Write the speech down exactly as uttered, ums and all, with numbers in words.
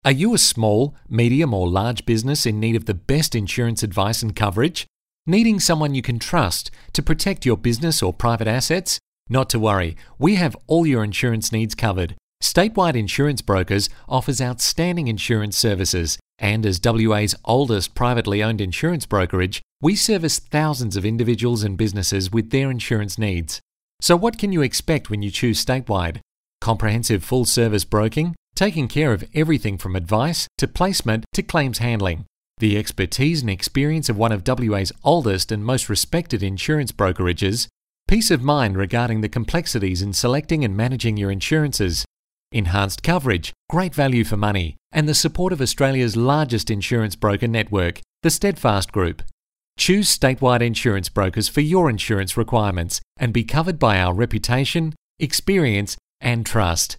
Are you a small, medium, or large business in need of the best insurance advice and coverage? Needing someone you can trust to protect your business or private assets? Not to worry, we have all your insurance needs covered. Statewide Insurance Brokers offers outstanding insurance services, and as W A's oldest privately owned insurance brokerage, we service thousands of individuals and businesses with their insurance needs. So what can you expect when you choose Statewide? Comprehensive full-service broking, taking care of everything from advice to placement to claims handling. The expertise and experience of one of W A's oldest and most respected insurance brokerages. Peace of mind regarding the complexities in selecting and managing your insurances. Enhanced coverage, great value for money, and the support of Australia's largest insurance broker network, the Steadfast Group. Choose Statewide Insurance Brokers for your insurance requirements and be covered by our reputation, experience, and trust.